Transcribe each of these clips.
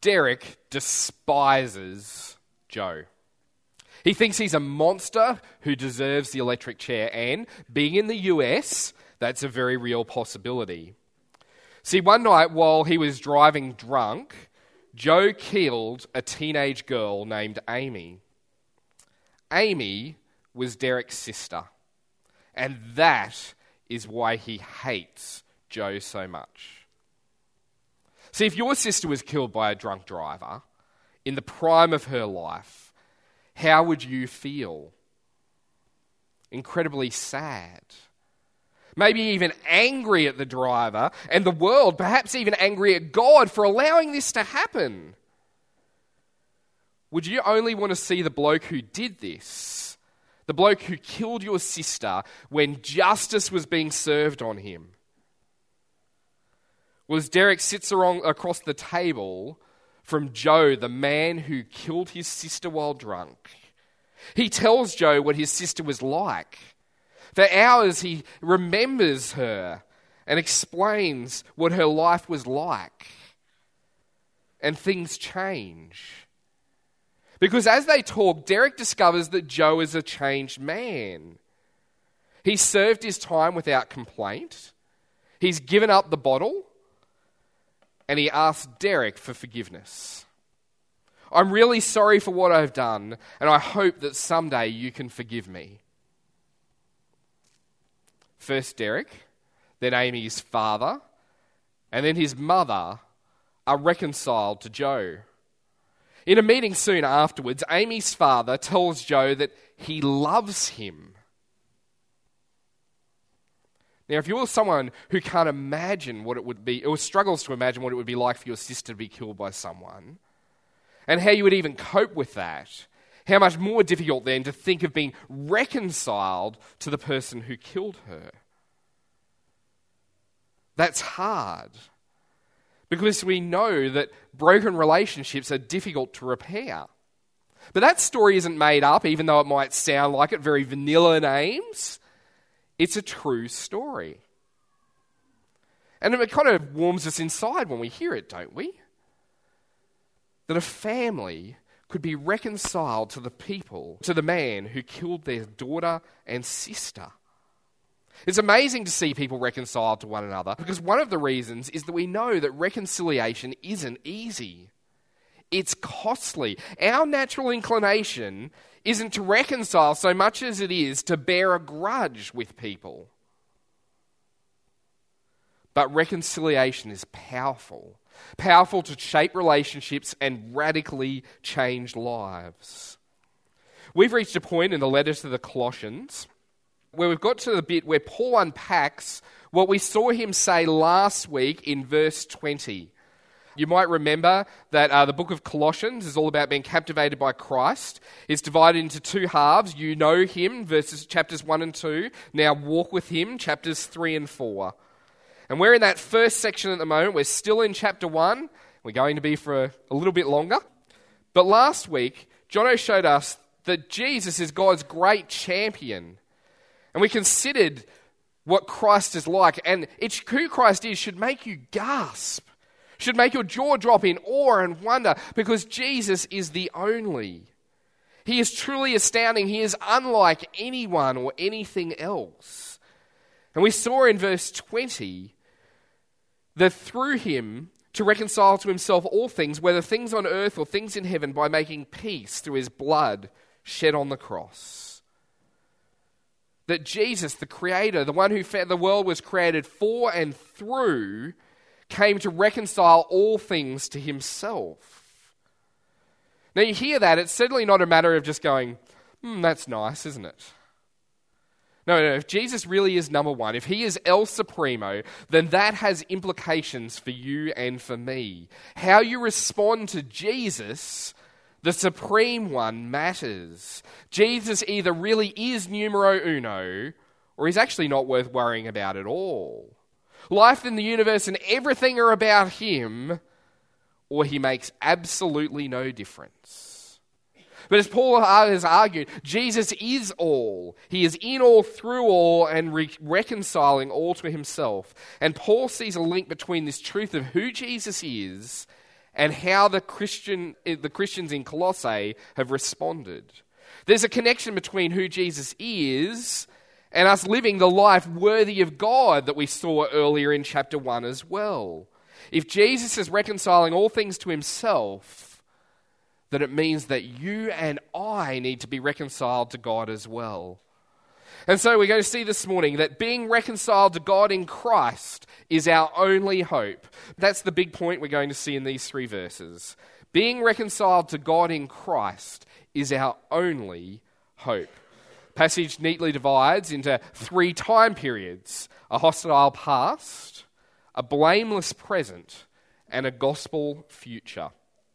Derek despises Joe. He thinks he's a monster who deserves the electric chair, and being in the US, that's a very real possibility. See, one night while he was driving drunk, Joe killed a teenage girl named Amy. Amy was Derek's sister, and that is why he hates Joe so much. See, if your sister was killed by a drunk driver in the prime of her life, how would you feel? Incredibly sad. Maybe even angry at the driver and the world, perhaps even angry at God for allowing this to happen. Would you only want to see the bloke who did this, the bloke who killed your sister, when justice was being served on him? Well, as Derek sits across the table from Joe, the man who killed his sister while drunk, he tells Joe what his sister was like. For hours he remembers her and explains what her life was like. And things change. Because as they talk, Derek discovers that Joe is a changed man. He served his time without complaint. He's given up the bottle. And he asks Derek for forgiveness. I'm really sorry for what I've done, and I hope that someday you can forgive me. First Derek, then Amy's father, and then his mother are reconciled to Joe. In a meeting soon afterwards, Amy's father tells Joe that he loves him. Now, if you're someone who can't imagine what it would be, or struggles to imagine what it would be like for your sister to be killed by someone, and how you would even cope with that, how much more difficult then to think of being reconciled to the person who killed her. That's hard. Because we know that broken relationships are difficult to repair. But that story isn't made up, even though it might sound like it, very vanilla names. It's a true story. And it kind of warms us inside when we hear it, don't we? That a family could be reconciled to the man who killed their daughter and sister. It's amazing to see people reconciled to one another, because one of the reasons is that we know that reconciliation isn't easy. It's costly. Our natural inclination isn't to reconcile so much as it is to bear a grudge with people. But reconciliation is powerful. Powerful to shape relationships and radically change lives. We've reached a point in the letter to the Colossians where we've got to the bit where Paul unpacks what we saw him say last week in verse 20. You might remember that the book of Colossians is all about being captivated by Christ. It's divided into two halves. You know him, chapters 1 and 2. Now walk with him, chapters 3 and 4. And we're in that first section at the moment. We're still in chapter 1. We're going to be for a little bit longer. But last week, Jono showed us that Jesus is God's great champion. And we considered what Christ is like. And who Christ is should make you gasp. Should make your jaw drop in awe and wonder, because Jesus is the only. He is truly astounding. He is unlike anyone or anything else. And we saw in verse 20 that through him to reconcile to himself all things, whether things on earth or things in heaven, by making peace through his blood shed on the cross. That Jesus, the Creator, the one who the world was created for and through, came to reconcile all things to himself. Now you hear that, it's certainly not a matter of just going, that's nice, isn't it? No, if Jesus really is number one, if he is El Supremo, then that has implications for you and for me. How you respond to Jesus, the Supreme One, matters. Jesus either really is numero uno, or he's actually not worth worrying about at all. Life in the universe and everything are about him, or he makes absolutely no difference. But as Paul has argued, Jesus is all. He is in all, through all, and reconciling all to himself. And Paul sees a link between this truth of who Jesus is and how the Christians in Colossae have responded. There's a connection between who Jesus is and us living the life worthy of God that we saw earlier in chapter 1 as well. If Jesus is reconciling all things to himself, then it means that you and I need to be reconciled to God as well. And so we're going to see this morning that being reconciled to God in Christ is our only hope. That's the big point we're going to see in these 3 verses. Being reconciled to God in Christ is our only hope. Passage neatly divides into 3 time periods: a hostile past, a blameless present, and a gospel future.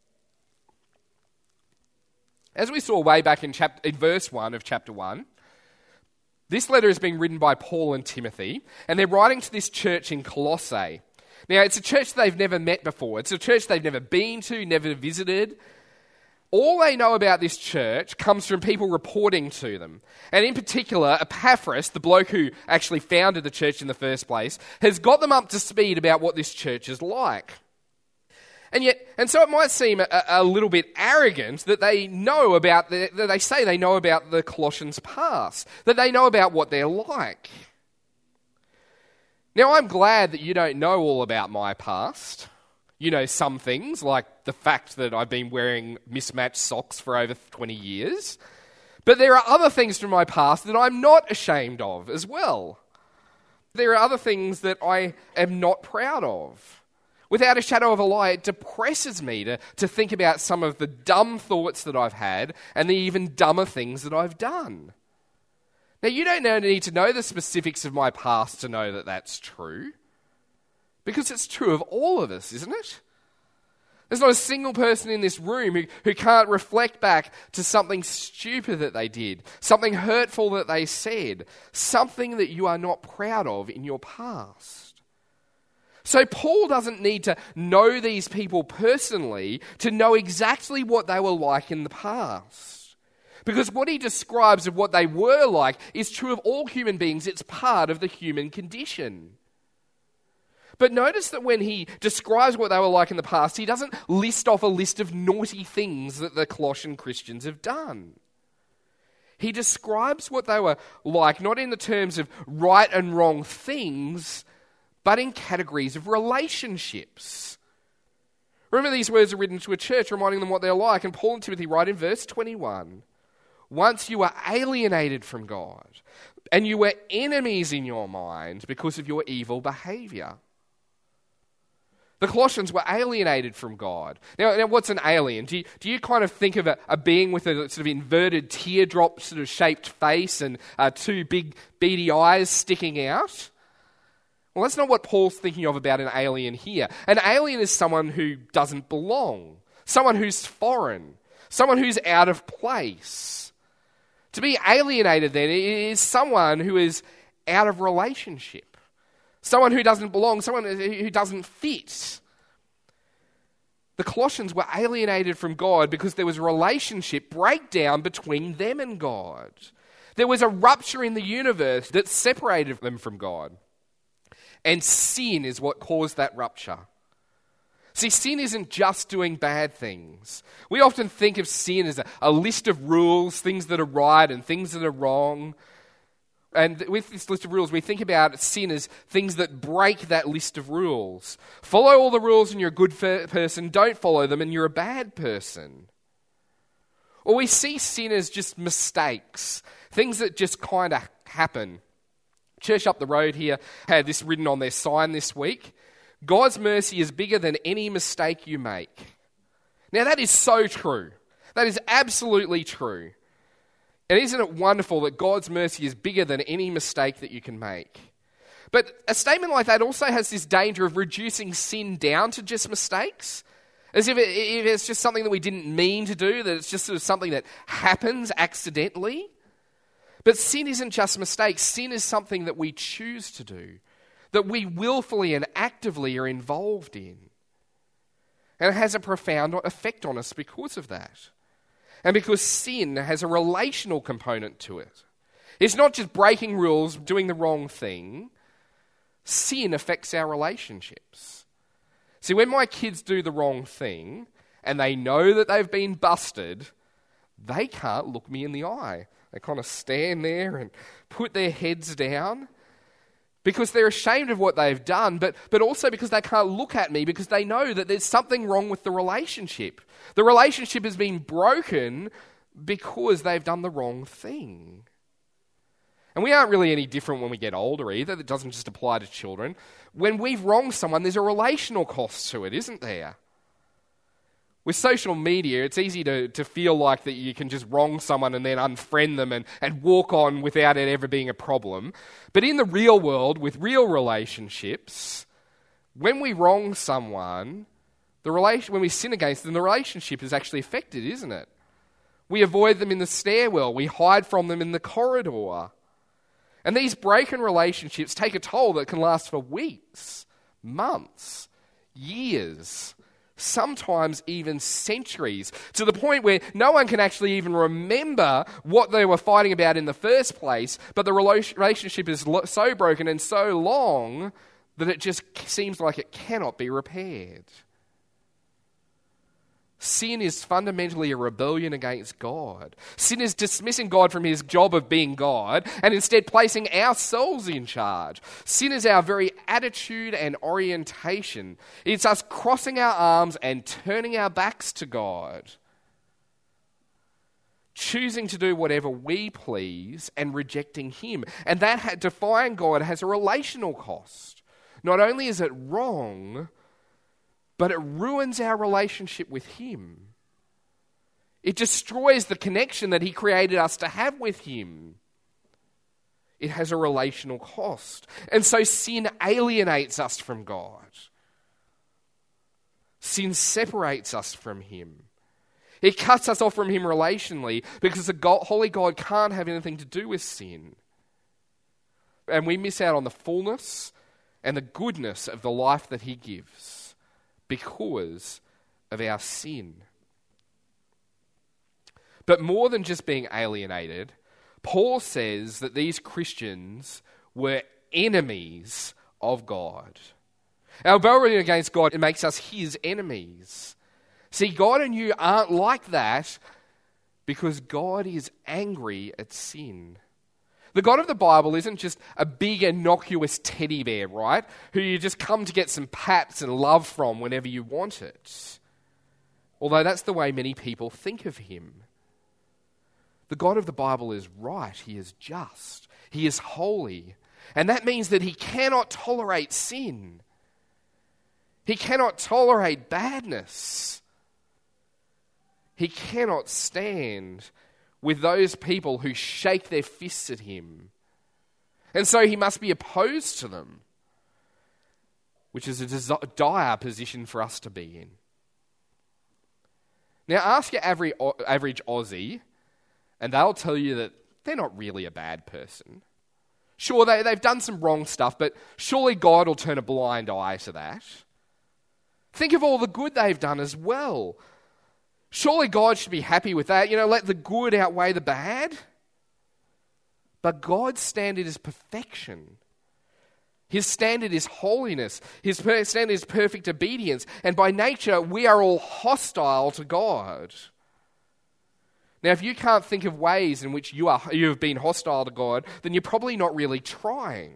As we saw way back in verse 1 of chapter 1, this letter is being written by Paul and Timothy, and they're writing to this church in Colossae. Now, it's a church they've never met before. It's a church they've never been to, never visited. All they know about this church comes from people reporting to them. And in particular, Epaphras, the bloke who actually founded the church in the first place, has got them up to speed about what this church is like. And so it might seem a little bit arrogant that they know about that they say they know about the Colossians' past, that they know about what they're like. Now, I'm glad that you don't know all about my past. You know some things, like the fact that I've been wearing mismatched socks for over 20 years. But there are other things from my past that I'm not ashamed of as well. There are other things that I am not proud of. Without a shadow of a lie, it depresses me to think about some of the dumb thoughts that I've had and the even dumber things that I've done. Now, you don't need to know the specifics of my past to know that that's true, because it's true of all of us, isn't it? There's not a single person in this room who can't reflect back to something stupid that they did, something hurtful that they said, something that you are not proud of in your past. So Paul doesn't need to know these people personally to know exactly what they were like in the past. Because what he describes of what they were like is true of all human beings. It's part of the human condition. But notice that when he describes what they were like in the past, he doesn't list off a list of naughty things that the Colossian Christians have done. He describes what they were like not in the terms of right and wrong things, but in categories of relationships. Remember, these words are written to a church, reminding them what they're like. And Paul and Timothy write in verse 21, once you were alienated from God, and you were enemies in your mind because of your evil behavior. The Colossians were alienated from God. Now what's an alien? Do you kind of think of a being with a sort of inverted teardrop sort of shaped face and 2 big beady eyes sticking out? Well, that's not what Paul's thinking of about an alien here. An alien is someone who doesn't belong, someone who's foreign, someone who's out of place. To be alienated, then, is someone who is out of relationship, someone who doesn't belong, someone who doesn't fit. The Colossians were alienated from God because there was a relationship breakdown between them and God. There was a rupture in the universe that separated them from God. And sin is what caused that rupture. See, sin isn't just doing bad things. We often think of sin as a list of rules, things that are right and things that are wrong. And with this list of rules, we think about sin as things that break that list of rules. Follow all the rules and you're a good person. Don't follow them and you're a bad person. Or we see sin as just mistakes, things that just kind of happen. Church up the road here had this written on their sign this week. God's mercy is bigger than any mistake you make. Now that is so true. That is absolutely true. And isn't it wonderful that God's mercy is bigger than any mistake that you can make? But a statement like that also has this danger of reducing sin down to just mistakes. As if it's just something that we didn't mean to do, that it's just sort of something that happens accidentally. But sin isn't just mistakes. Sin is something that we choose to do, that we willfully and actively are involved in. And it has a profound effect on us because of that. And because sin has a relational component to it. It's not just breaking rules, doing the wrong thing. Sin affects our relationships. See, when my kids do the wrong thing and they know that they've been busted, they can't look me in the eye. They kind of stand there and put their heads down because they're ashamed of what they've done, but also because they can't look at me because they know that there's something wrong with the relationship. The relationship has been broken because they've done the wrong thing. And we aren't really any different when we get older either. That doesn't just apply to children. When we've wronged someone, there's a relational cost to it, isn't there? With social media, it's easy to feel like that you can just wrong someone and then unfriend them and walk on without it ever being a problem. But in the real world, with real relationships, when we wrong someone, when we sin against them, the relationship is actually affected, isn't it? We avoid them in the stairwell. We hide from them in the corridor. And these broken relationships take a toll that can last for weeks, months, years, sometimes even centuries, to the point where no one can actually even remember what they were fighting about in the first place, but the relationship is so broken and so long that it just seems like it cannot be repaired. Sin is fundamentally a rebellion against God. Sin is dismissing God from his job of being God and instead placing ourselves in charge. Sin is our very attitude and orientation. It's us crossing our arms and turning our backs to God. Choosing to do whatever we please and rejecting him. And that defying God has a relational cost. Not only is it wrong, but it ruins our relationship with him. It destroys the connection that he created us to have with him. It has a relational cost. And so sin alienates us from God. Sin separates us from him. It cuts us off from him relationally because the holy God can't have anything to do with sin. And we miss out on the fullness and the goodness of the life that he gives because of our sin. But more than just being alienated, Paul says that these Christians were enemies of God. Our rebellion against God, it makes us his enemies. See, God and you aren't like that because God is angry at sin. The God of the Bible isn't just a big innocuous teddy bear, right? Who you just come to get some pats and love from whenever you want it. Although that's the way many people think of him. The God of the Bible is right. He is just. He is holy. And that means that he cannot tolerate sin. He cannot tolerate badness. He cannot stand with those people who shake their fists at him. And so he must be opposed to them, which is a dire position for us to be in. Now ask your average Aussie, and they'll tell you that they're not really a bad person. Sure, they've done some wrong stuff, but surely God will turn a blind eye to that. Think of all the good they've done as well. Surely God should be happy with that. Let the good outweigh the bad. But God's standard is perfection. His standard is holiness. His standard is perfect obedience. And by nature, we are all hostile to God. Now, if you can't think of ways in which you have been hostile to God, then you're probably not really trying.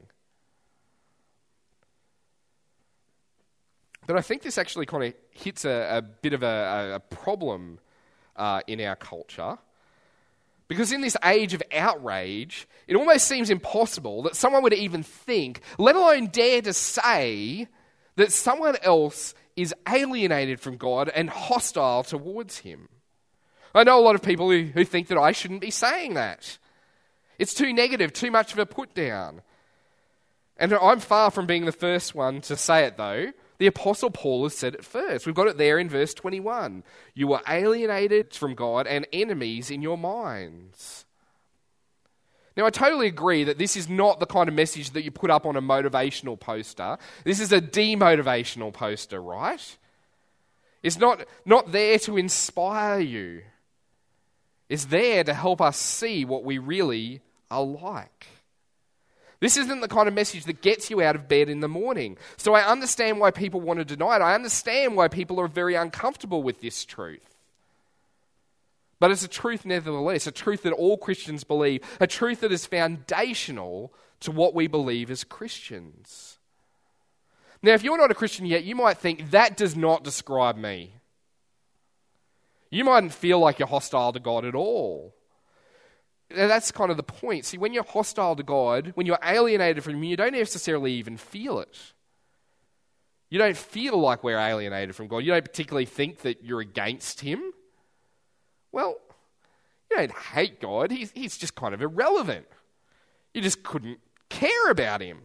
But I think this actually kind of hits a bit of a problem in our culture. Because in this age of outrage, it almost seems impossible that someone would even think, let alone dare to say, that someone else is alienated from God and hostile towards him. I know a lot of people who think that I shouldn't be saying that. It's too negative, too much of a put down. And I'm far from being the first one to say it, though. The Apostle Paul has said it first. We've got it there in verse 21. You were alienated from God and enemies in your minds. Now, I totally agree that this is not the kind of message that you put up on a motivational poster. This is a demotivational poster, right? It's not there to inspire you. It's there to help us see what we really are like. This isn't the kind of message that gets you out of bed in the morning. So I understand why people want to deny it. I understand why people are very uncomfortable with this truth. But it's a truth nevertheless, a truth that all Christians believe, a truth that is foundational to what we believe as Christians. Now, if you're not a Christian yet, you might think, that does not describe me. You mightn't feel like you're hostile to God at all. And that's kind of the point. See, when you're hostile to God, when you're alienated from Him, you don't necessarily even feel it. You don't feel like we're alienated from God. You don't particularly think that you're against Him. Well, you don't hate God. He's just kind of irrelevant. You just couldn't care about Him.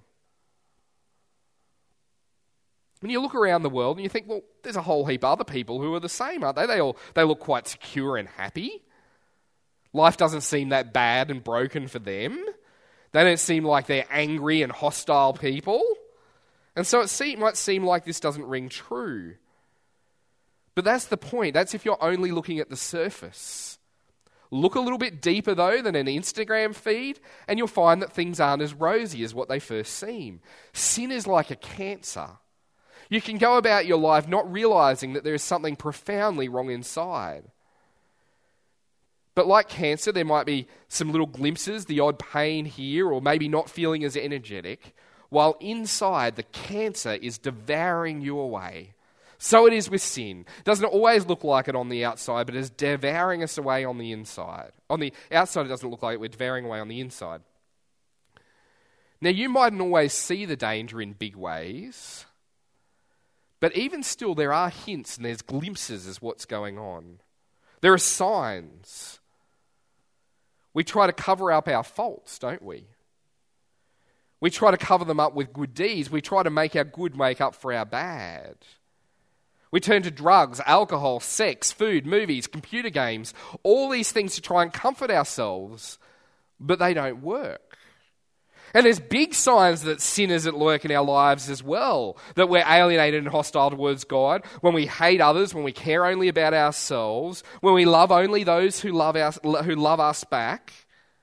When you look around the world and you think, well, there's a whole heap of other people who are the same, aren't they? They look quite secure and happy. Life doesn't seem that bad and broken for them. They don't seem like they're angry and hostile people. And so it might seem like this doesn't ring true. But that's the point. That's if you're only looking at the surface. Look a little bit deeper, though, than an Instagram feed, and you'll find that things aren't as rosy as what they first seem. Sin is like a cancer. You can go about your life not realizing that there is something profoundly wrong inside. But like cancer, there might be some little glimpses, the odd pain here, or maybe not feeling as energetic, while inside the cancer is devouring you away. So it is with sin. It doesn't always look like it on the outside, but it's devouring us away on the inside. On the outside, it doesn't look like it. We're devouring away on the inside. Now, you mightn't always see the danger in big ways, but even still, there are hints and there's glimpses as what's going on. There are signs. We try to cover up our faults, don't we? We try to cover them up with good deeds. We try to make our good make up for our bad. We turn to drugs, alcohol, sex, food, movies, computer games, all these things to try and comfort ourselves, but they don't work. And there's big signs that sin is at work in our lives as well, that we're alienated and hostile towards God, when we hate others, when we care only about ourselves, when we love only those who love us back.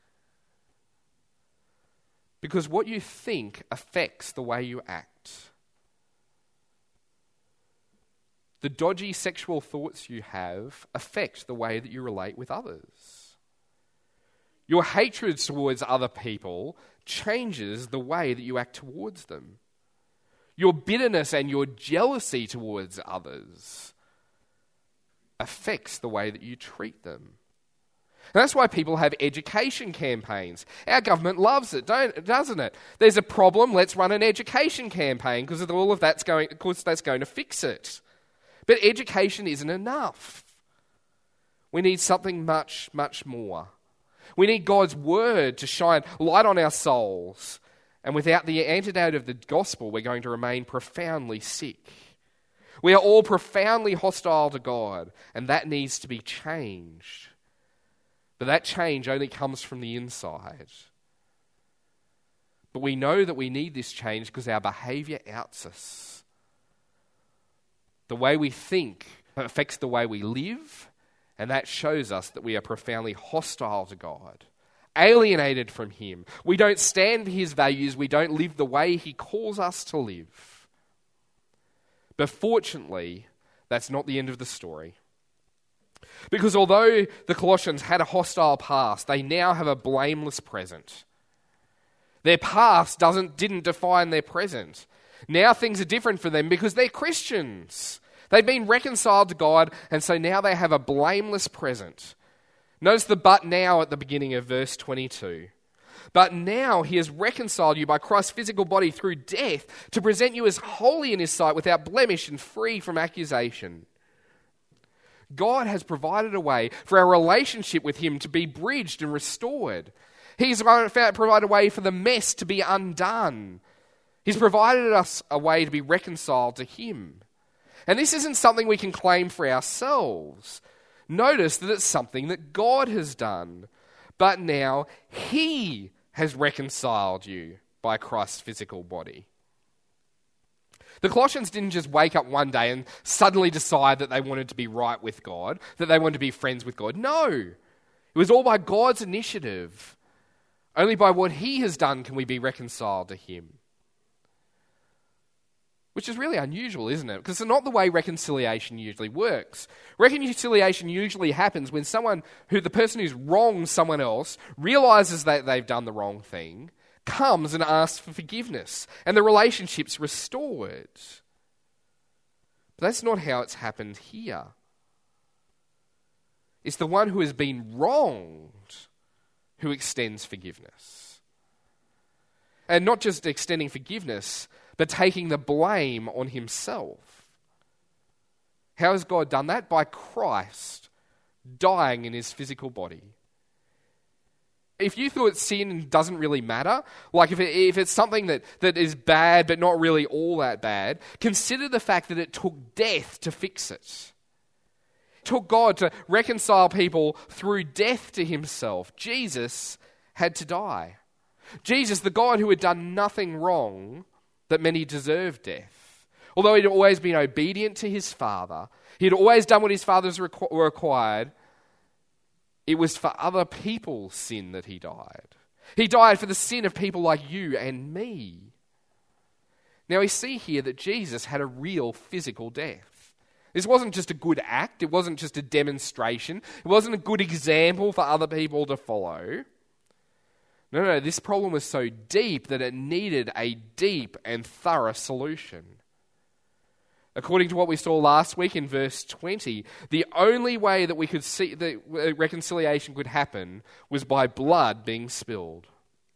Because what you think affects the way you act. The dodgy sexual thoughts you have affect the way that you relate with others. Your hatred towards other people changes the way that you act towards them. Your bitterness and your jealousy towards others affects the way that you treat them. And that's why people have education campaigns. Our government loves it, doesn't it? There's a problem, let's run an education campaign because of all of that's going to fix it. But education isn't enough. We need something much, much more. We need God's word to shine light on our souls. And without the antidote of the gospel, we're going to remain profoundly sick. We are all profoundly hostile to God, and that needs to be changed. But that change only comes from the inside. But we know that we need this change because our behavior outs us. The way we think affects the way we live, and that shows us that we are profoundly hostile to God, alienated from Him. We don't stand for His values. We don't live the way He calls us to live. But fortunately, that's not the end of the story. Because although the Colossians had a hostile past, they now have a blameless present. Their past didn't define their present. Now things are different for them because they're Christians. They've been reconciled to God, and so now they have a blameless present. Notice the but now at the beginning of verse 22. But now He has reconciled you by Christ's physical body through death to present you as holy in His sight, without blemish and free from accusation. God has provided a way for our relationship with Him to be bridged and restored. He's provided a way for the mess to be undone. He's provided us a way to be reconciled to Him. And this isn't something we can claim for ourselves. Notice that it's something that God has done. But now He has reconciled you by Christ's physical body. The Colossians didn't just wake up one day and suddenly decide that they wanted to be right with God, that they wanted to be friends with God. No, it was all by God's initiative. Only by what he has done can we be reconciled to him. Which is really unusual, isn't it? Because it's not the way reconciliation usually works. Reconciliation usually happens when the person who's wronged someone else realizes that they've done the wrong thing, comes and asks for forgiveness, and the relationship's restored. But that's not how it's happened here. It's the one who has been wronged who extends forgiveness. And not just extending forgiveness, but taking the blame on himself. How has God done that? By Christ dying in his physical body. If you thought sin doesn't really matter, like if it's something that is bad but not really all that bad, consider the fact that it took death to fix it. It took God to reconcile people through death to himself. Jesus had to die. Jesus, the God who had done nothing wrong, that meant he deserved death. Although he'd always been obedient to his Father, he'd always done what his fathers required, it was for other people's sin that he died. He died for the sin of people like you and me. Now we see here that Jesus had a real physical death. This wasn't just a good act, it wasn't just a demonstration, it wasn't a good example for other people to follow. No, this problem was so deep that it needed a deep and thorough solution. According to what we saw last week in verse 20, the only way that we could see that reconciliation could happen was by blood being spilled.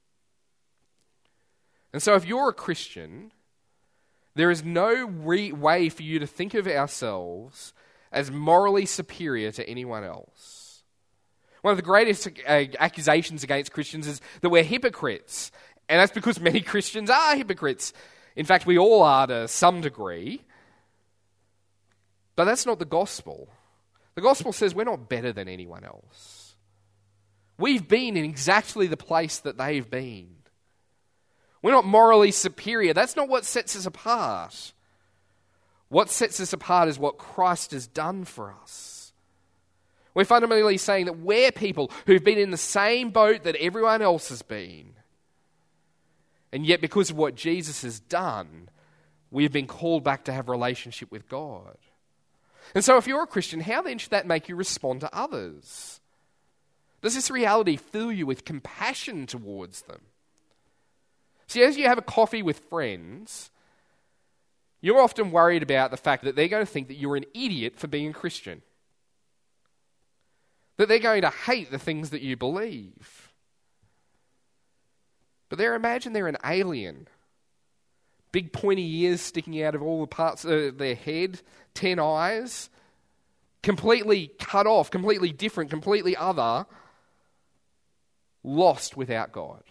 And so if you're a Christian, there is no way for you to think of ourselves as morally superior to anyone else. One of the greatest accusations against Christians is that we're hypocrites. And that's because many Christians are hypocrites. In fact, we all are to some degree. But that's not the gospel. The gospel says we're not better than anyone else. We've been in exactly the place that they've been. We're not morally superior. That's not what sets us apart. What sets us apart is what Christ has done for us. We're fundamentally saying that we're people who've been in the same boat that everyone else has been. And yet because of what Jesus has done, we've been called back to have a relationship with God. And so if you're a Christian, how then should that make you respond to others? Does this reality fill you with compassion towards them? See, as you have a coffee with friends, you're often worried about the fact that they're going to think that you're an idiot for being a Christian. That they're going to hate the things that you believe. But imagine they're an alien. Big pointy ears sticking out of all the parts of their head, 10 eyes, completely cut off, completely different, completely other, lost without God.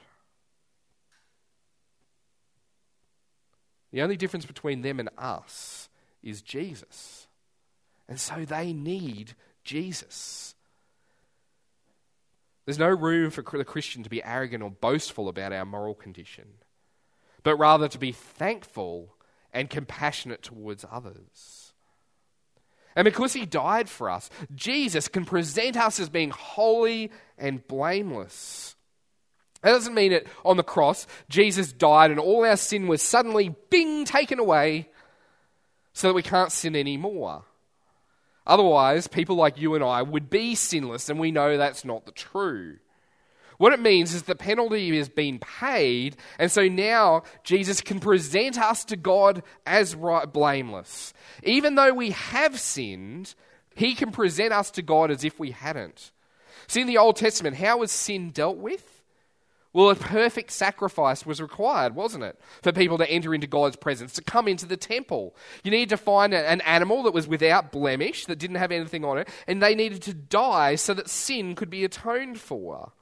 The only difference between them and us is Jesus. And so they need Jesus. There's no room for the Christian to be arrogant or boastful about our moral condition, but rather to be thankful and compassionate towards others. And because he died for us, Jesus can present us as being holy and blameless. That doesn't mean that on the cross, Jesus died and all our sin was suddenly, bing, taken away so that we can't sin anymore. Otherwise, people like you and I would be sinless, and we know that's not the true. What it means is the penalty has been paid, and so now Jesus can present us to God as blameless. Even though we have sinned, he can present us to God as if we hadn't. See, in the Old Testament, how was sin dealt with? Well, a perfect sacrifice was required, wasn't it? For people to enter into God's presence, to come into the temple. You needed to find an animal that was without blemish, that didn't have anything on it, and they needed to die so that sin could be atoned for.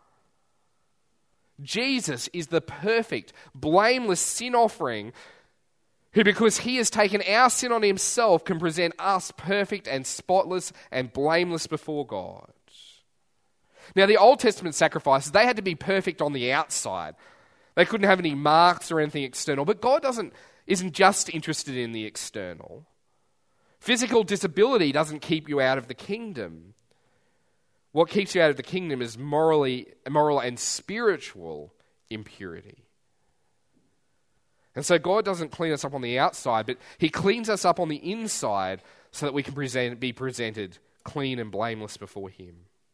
Jesus is the perfect, blameless sin offering who, because he has taken our sin on himself, can present us perfect and spotless and blameless before God. Now, the Old Testament sacrifices, they had to be perfect on the outside. They couldn't have any marks or anything external. But God isn't just interested in the external. Physical disability doesn't keep you out of the kingdom. What keeps you out of the kingdom is moral and spiritual impurity. And so God doesn't clean us up on the outside, but he cleans us up on the inside so that we can be presented clean and blameless before him.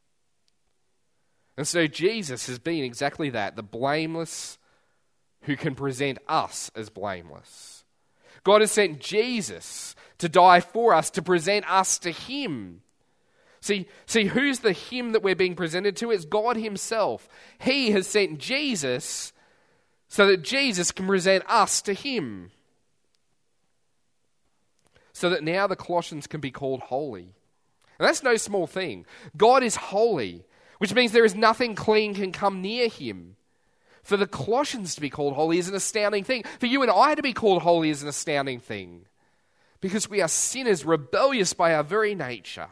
And so Jesus has been exactly that, the blameless who can present us as blameless. God has sent Jesus to die for us, to present us to him. See, who's the him that we're being presented to? It's God himself. He has sent Jesus so that Jesus can present us to him. So that now the Colossians can be called holy. And that's no small thing. God is holy, which means there is nothing clean can come near him. For the Colossians to be called holy is an astounding thing. For you and I to be called holy is an astounding thing. Because we are sinners, rebellious by our very nature.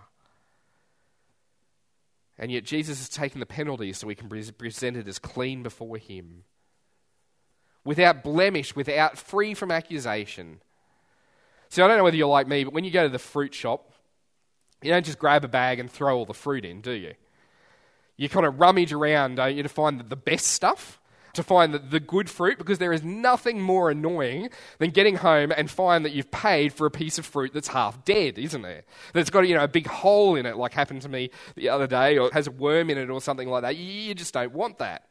And yet Jesus has taken the penalty so we can be presented as clean before him. Without blemish, free from accusation. See, I don't know whether you're like me, but when you go to the fruit shop, you don't just grab a bag and throw all the fruit in, do you? You kind of rummage around, don't you, to find the best stuff, to find the good fruit, because there is nothing more annoying than getting home and find that you've paid for a piece of fruit that's half dead, isn't there? That's got a big hole in it, like happened to me the other day, or has a worm in it or something like that. You just don't want that.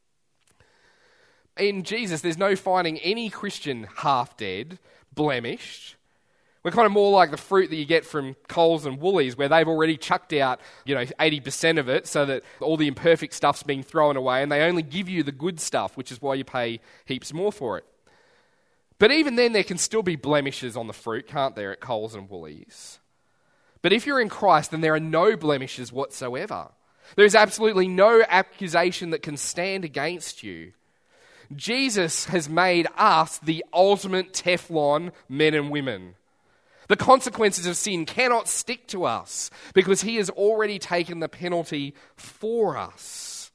In Jesus, there's no finding any Christian half dead, blemished. We're kind of more like the fruit that you get from Coles and Woolies, where they've already chucked out 80% of it so that all the imperfect stuff's being thrown away, and they only give you the good stuff, which is why you pay heaps more for it. But even then, there can still be blemishes on the fruit, can't there, at Coles and Woolies? But if you're in Christ, then there are no blemishes whatsoever. There is absolutely no accusation that can stand against you. Jesus has made us the ultimate Teflon men and women. The consequences of sin cannot stick to us because he has already taken the penalty for us.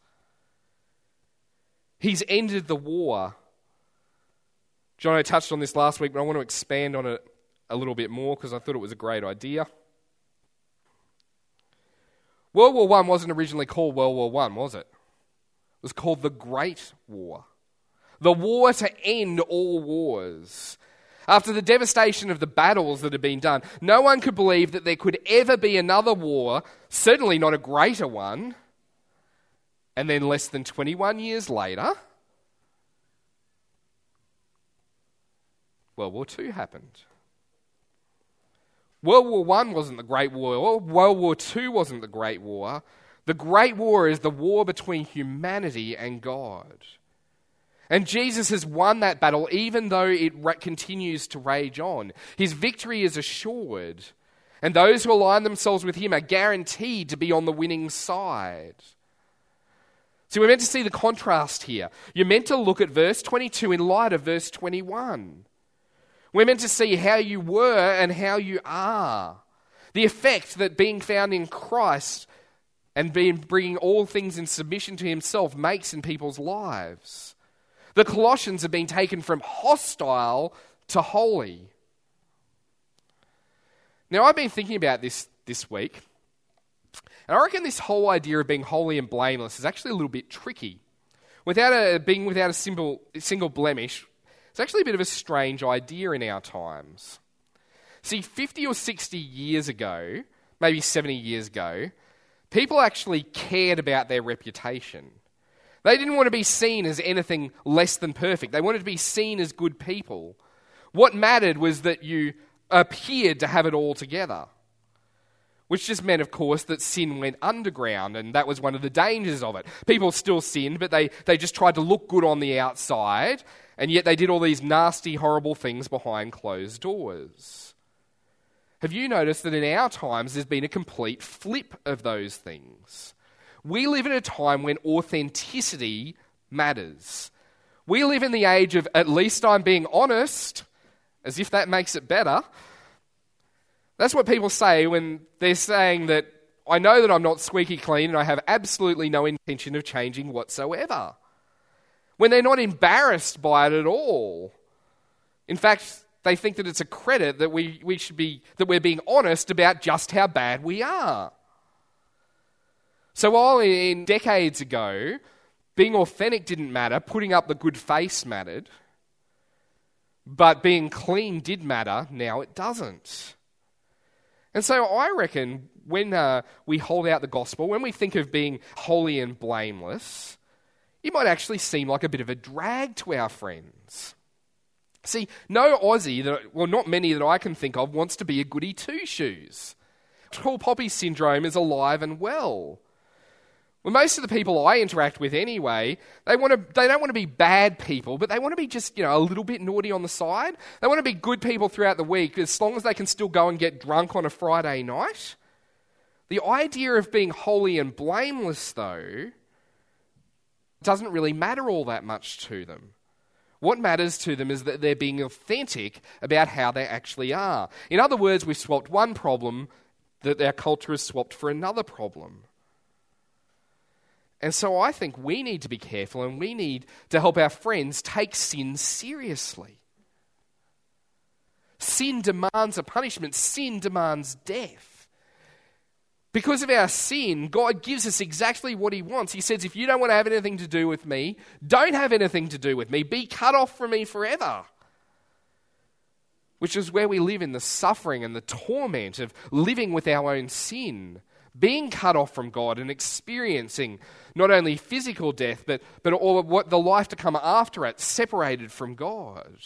He's ended the war. Jono touched on this last week, but I want to expand on it a little bit more because I thought it was a great idea. World War I wasn't originally called World War I, was it? It was called the Great War. The war to end all wars. After the devastation of the battles that had been done, no one could believe that there could ever be another war, certainly not a greater one. And then less than 21 years later, World War II happened. World War I wasn't the Great War. World War II wasn't the Great War. The Great War is the war between humanity and God. And Jesus has won that battle even though it continues to rage on. His victory is assured. And those who align themselves with him are guaranteed to be on the winning side. So we're meant to see the contrast here. You're meant to look at verse 22 in light of verse 21. We're meant to see how you were and how you are. The effect that being found in Christ and bringing all things in submission to himself makes in people's lives. The Colossians have been taken from hostile to holy. Now, I've been thinking about this week, and I reckon this whole idea of being holy and blameless is actually a little bit tricky. Without a single blemish, it's actually a bit of a strange idea in our times. See, 50 or 60 years ago, maybe 70 years ago, people actually cared about their reputation. They didn't want to be seen as anything less than perfect. They wanted to be seen as good people. What mattered was that you appeared to have it all together. Which just meant, of course, that sin went underground, and that was one of the dangers of it. People still sinned, but they just tried to look good on the outside, and yet they did all these nasty, horrible things behind closed doors. Have you noticed that in our times there's been a complete flip of those things? We live in a time when authenticity matters. We live in the age of, at least I'm being honest, as if that makes it better. That's what people say when they're saying that, I know that I'm not squeaky clean and I have absolutely no intention of changing whatsoever. When they're not embarrassed by it at all. In fact, they think that it's a credit that that we're being honest about just how bad we are. So while in decades ago, Being authentic didn't matter. Putting up the good face mattered. But being clean did matter. Now it doesn't. And so I reckon when we hold out the gospel, when we think of being holy and blameless, it might actually seem like a bit of a drag to our friends. See, no Aussie, not many that I can think of, wants to be a goody two-shoes. Tall poppy syndrome is alive and well. Well, most of the people I interact with anyway, they don't want to be bad people, but they want to be just, a little bit naughty on the side. They want to be good people throughout the week, as long as they can still go and get drunk on a Friday night. The idea of being holy and blameless, though, doesn't really matter all that much to them. What matters to them is that they're being authentic about how they actually are. In other words, we've swapped one problem that our culture has swapped for another problem. And so I think we need to be careful, and we need to help our friends take sin seriously. Sin demands a punishment. Sin demands death. Because of our sin, God gives us exactly what he wants. He says, if you don't want to have anything to do with me, don't have anything to do with me. Be cut off from me forever. Which is where we live in the suffering and the torment of living with our own sin. Being cut off from God and experiencing not only physical death, but all of what the life to come after it, separated from God.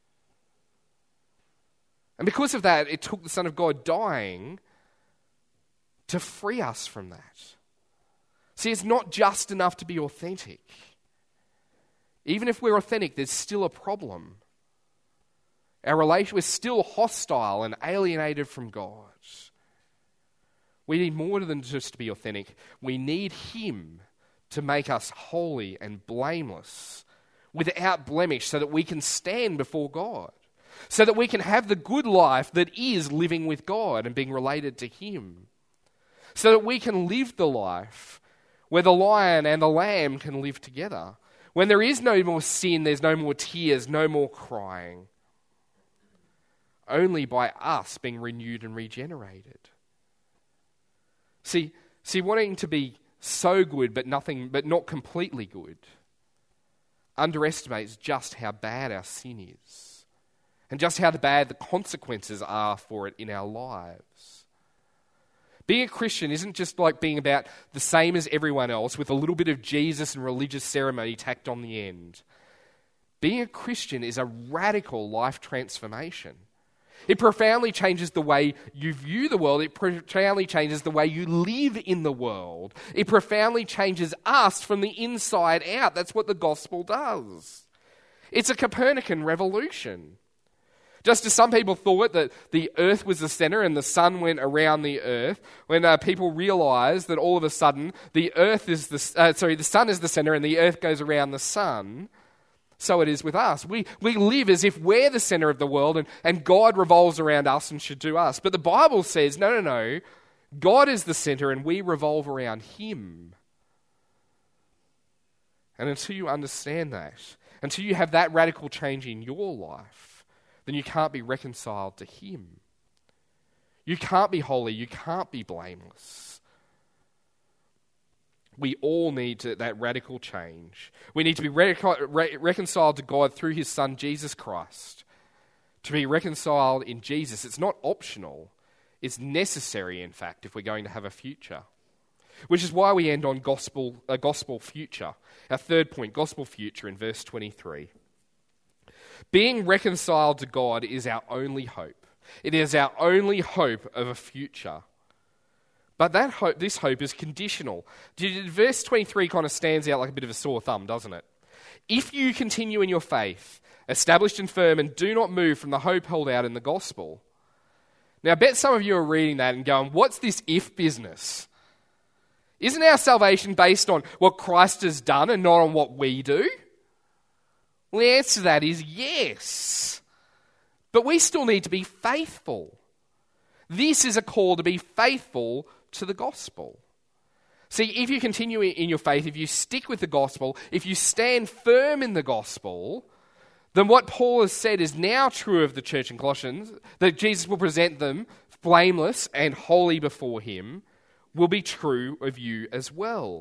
And because of that, it took the Son of God dying to free us from that. See, it's not just enough to be authentic. Even if we're authentic, there's still a problem. Our relation, we're still hostile and alienated from God. We need more than just to be authentic. We need him to make us holy and blameless, without blemish, so that we can stand before God, so that we can have the good life that is living with God and being related to him, so that we can live the life where the lion and the lamb can live together. When there is no more sin, there's no more tears, no more crying. Only by us being renewed and regenerated. See, wanting to be so good but not completely good underestimates just how bad our sin is, and just how bad the consequences are for it in our lives. Being a Christian isn't just like being about the same as everyone else with a little bit of Jesus and religious ceremony tacked on the end. Being a Christian is a radical life transformation. It profoundly changes the way you view the world. It profoundly changes the way you live in the world. It profoundly changes us from the inside out. That's what the gospel does. It's a Copernican revolution. Just as some people thought that the earth was the center and the sun went around the earth, when people realized that all of a sudden the sun is the center and the earth goes around the sun, so it is with us. We live as if we're the center of the world and God revolves around us and should do us. But the Bible says, no. God is the center and we revolve around him. And until you understand that, until you have that radical change in your life, then you can't be reconciled to him. You can't be holy. You can't be blameless. We all need that radical change. We need to be reconciled to God through his Son, Jesus Christ. To be reconciled in Jesus, it's not optional. It's necessary, in fact, if we're going to have a future. Which is why we end on a gospel future. Our third point, gospel future, in verse 23. Being reconciled to God is our only hope. It is our only hope of a future. But this hope is conditional. Verse 23 kind of stands out like a bit of a sore thumb, doesn't it? If you continue in your faith, established and firm, and do not move from the hope held out in the gospel. Now, I bet some of you are reading that and going, what's this if business? Isn't our salvation based on what Christ has done and not on what we do? Well, the answer to that is yes. But we still need to be faithful. This is a call to be faithful to the gospel. See, if you continue in your faith, if you stick with the gospel, if you stand firm in the gospel, then what Paul has said is now true of the church in Colossians, that Jesus will present them blameless and holy before him, will be true of you as well.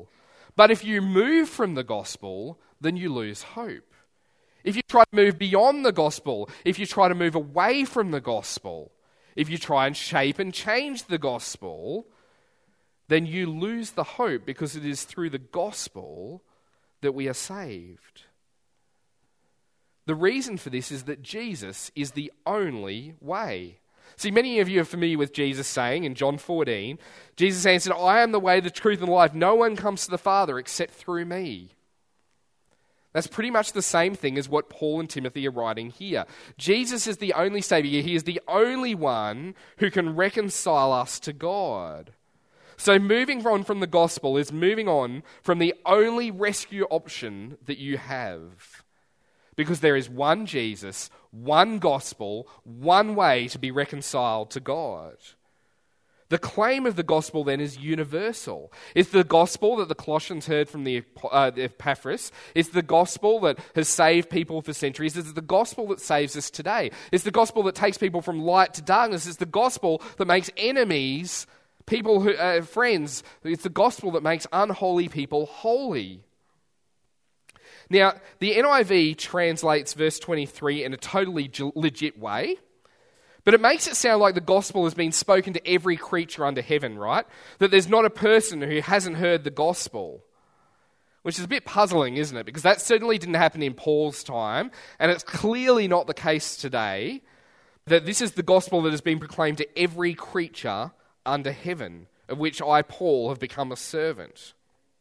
But if you move from the gospel, then you lose hope. If you try to move beyond the gospel, if you try to move away from the gospel, if you try and shape and change the gospel, then you lose the hope, because it is through the gospel that we are saved. The reason for this is that Jesus is the only way. See, many of you are familiar with Jesus saying in John 14, Jesus answered, "I am the way, the truth, and the life. No one comes to the Father except through me." That's pretty much the same thing as what Paul and Timothy are writing here. Jesus is the only Saviour. He is the only one who can reconcile us to God. So moving on from the gospel is moving on from the only rescue option that you have. Because there is one Jesus, one gospel, one way to be reconciled to God. The claim of the gospel then is universal. It's the gospel that the Colossians heard from the Epaphras. It's the gospel that has saved people for centuries. It's the gospel that saves us today. It's the gospel that takes people from light to darkness. It's the gospel that makes enemies people who friends. It's the gospel that makes unholy people holy. Now, the NIV translates verse 23 in a totally legit way, but it makes it sound like the gospel has been spoken to every creature under heaven, right? That there's not a person who hasn't heard the gospel, which is a bit puzzling, isn't it? Because that certainly didn't happen in Paul's time, and it's clearly not the case today, that this is the gospel that has been proclaimed to every creature under heaven, of which I, Paul, have become a servant.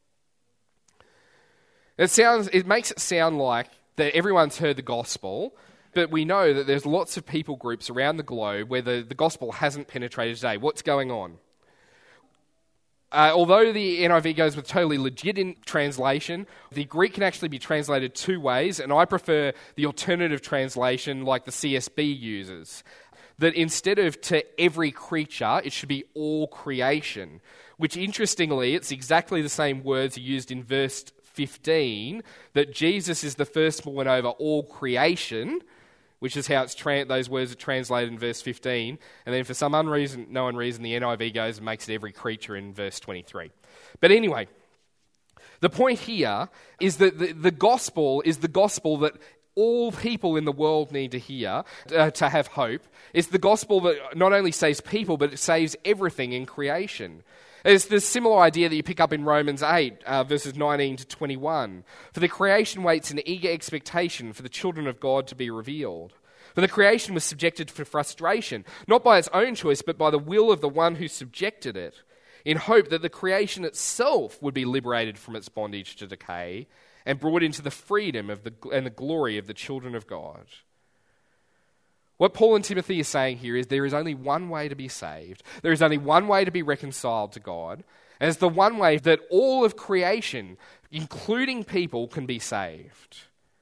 It makes it sound like that everyone's heard the gospel, but we know that there's lots of people groups around the globe where the gospel hasn't penetrated today. What's going on? Although the NIV goes with totally legit in translation, the Greek can actually be translated two ways, and I prefer the alternative translation like the CSB uses. That instead of to every creature, it should be all creation. Which, interestingly, it's exactly the same words used in verse 15, that Jesus is the firstborn over all creation, which is how those words are translated in verse 15. And then for some unknown reason, the NIV goes and makes it every creature in verse 23. But anyway, the point here is that the gospel is the gospel that all people in the world need to hear to have hope. It's the gospel that not only saves people, but it saves everything in creation. It's the similar idea that you pick up in Romans 8, verses 19 to 21. For the creation waits in eager expectation for the children of God to be revealed. For the creation was subjected to frustration, not by its own choice, but by the will of the one who subjected it, in hope that the creation itself would be liberated from its bondage to decay and brought into the freedom and the glory of the children of God. What Paul and Timothy are saying here is there is only one way to be saved. There is only one way to be reconciled to God. And it's the one way that all of creation, including people, can be saved.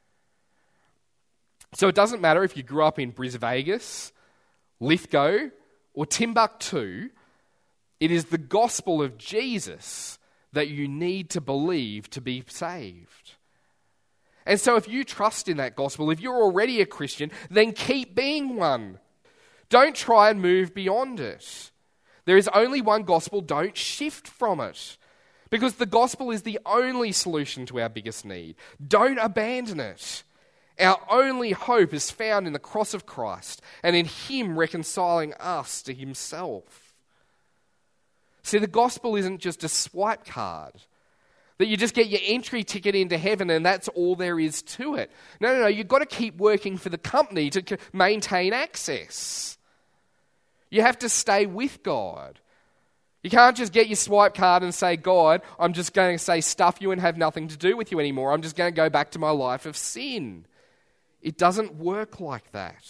So it doesn't matter if you grew up in Brisvegas, Lithgow, or Timbuktu. It is the gospel of Jesus that you need to believe to be saved. And so if you trust in that gospel, if you're already a Christian, then keep being one. Don't try and move beyond it. There is only one gospel. Don't shift from it. Because the gospel is the only solution to our biggest need. Don't abandon it. Our only hope is found in the cross of Christ and in Him reconciling us to Himself. See, the gospel isn't just a swipe card that you just get your entry ticket into heaven and that's all there is to it. No, you've got to keep working for the company to maintain access. You have to stay with God. You can't just get your swipe card and say, God, I'm just going to say stuff you and have nothing to do with you anymore. I'm just going to go back to my life of sin. It doesn't work like that.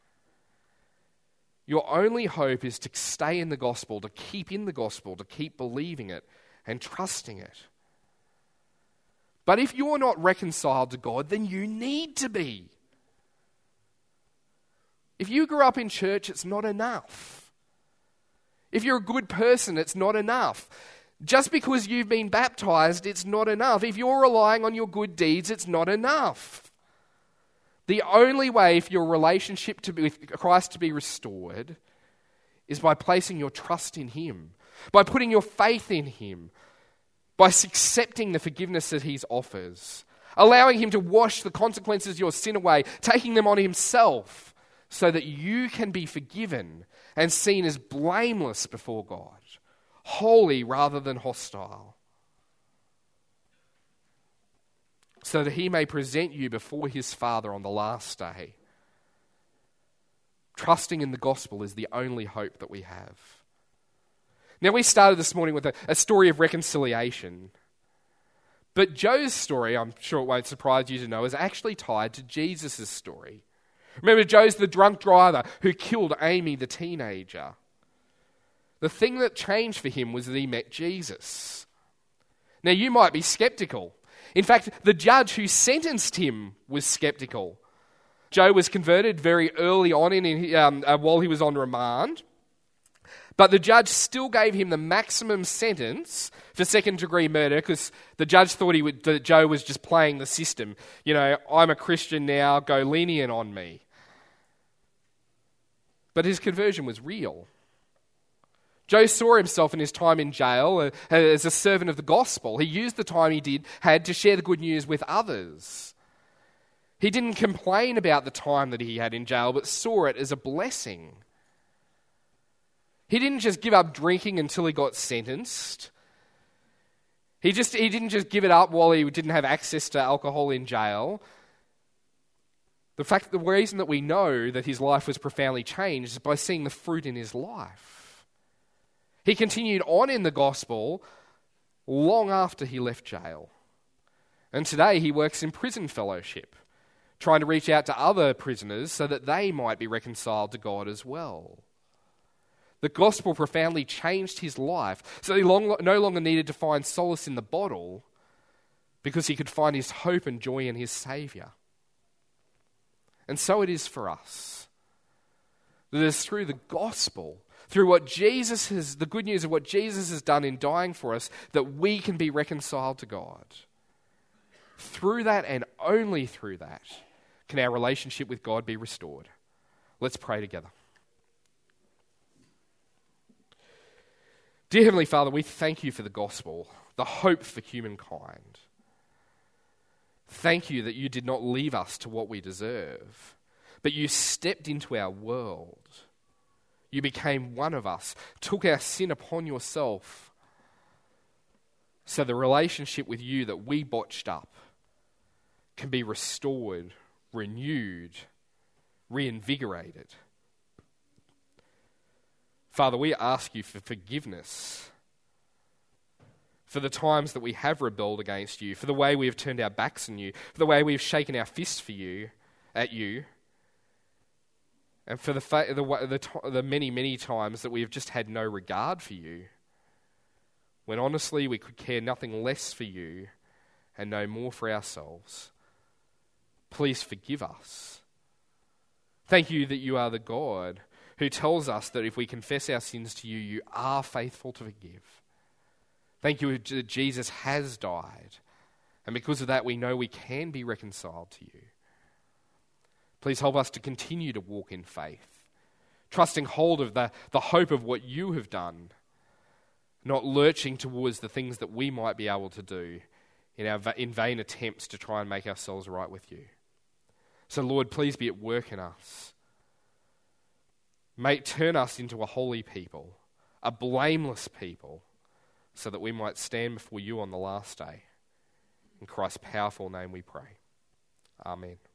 Your only hope is to stay in the gospel, to keep in the gospel, to keep believing it and trusting it. But if you're not reconciled to God, then you need to be. If you grew up in church, it's not enough. If you're a good person, it's not enough. Just because you've been baptized, it's not enough. If you're relying on your good deeds, it's not enough. The only way for your relationship with Christ to be restored is by placing your trust in Him, by putting your faith in Him, by accepting the forgiveness that he offers, allowing him to wash the consequences of your sin away, taking them on himself so that you can be forgiven and seen as blameless before God, holy rather than hostile, so that he may present you before his Father on the last day. Trusting in the gospel is the only hope that we have. Now, we started this morning with a story of reconciliation. But Joe's story, I'm sure it won't surprise you to know, is actually tied to Jesus' story. Remember, Joe's the drunk driver who killed Amy, the teenager. The thing that changed for him was that he met Jesus. Now, you might be skeptical. In fact, the judge who sentenced him was skeptical. Joe was converted very early on while he was on remand. But the judge still gave him the maximum sentence for second-degree murder because the judge thought that Joe was just playing the system. You know, I'm a Christian now, go lenient on me. But his conversion was real. Joe saw himself in his time in jail as a servant of the gospel. He used the time he had to share the good news with others. He didn't complain about the time that he had in jail, but saw it as a blessing. He didn't just give up drinking until he got sentenced. He didn't just give it up while he didn't have access to alcohol in jail. The reason that we know that his life was profoundly changed is by seeing the fruit in his life. He continued on in the gospel long after he left jail. And today he works in prison fellowship, trying to reach out to other prisoners so that they might be reconciled to God as well. The gospel profoundly changed his life, so he no longer needed to find solace in the bottle because he could find his hope and joy in his Saviour. And so it is for us. That it is through the gospel, through the good news of what Jesus has done in dying for us, that we can be reconciled to God. Through that and only through that can our relationship with God be restored. Let's pray together. Dear Heavenly Father, we thank you for the gospel, the hope for humankind. Thank you that you did not leave us to what we deserve, but you stepped into our world. You became one of us, took our sin upon yourself, so the relationship with you that we botched up can be restored, renewed, reinvigorated. Father, we ask you for forgiveness for the times that we have rebelled against you, for the way we have turned our backs on you, for the way we have shaken our fists at you, and for the many, many times that we have just had no regard for you, when honestly we could care nothing less for you and no more for ourselves. Please forgive us. Thank you that you are the God who tells us that if we confess our sins to you, you are faithful to forgive. Thank you that Jesus has died, and because of that we know we can be reconciled to you. Please help us to continue to walk in faith, trusting hold of the hope of what you have done, not lurching towards the things that we might be able to do in vain attempts to try and make ourselves right with you. So Lord, please be at work in us. Turn us into a holy people, a blameless people, so that we might stand before you on the last day. In Christ's powerful name we pray. Amen.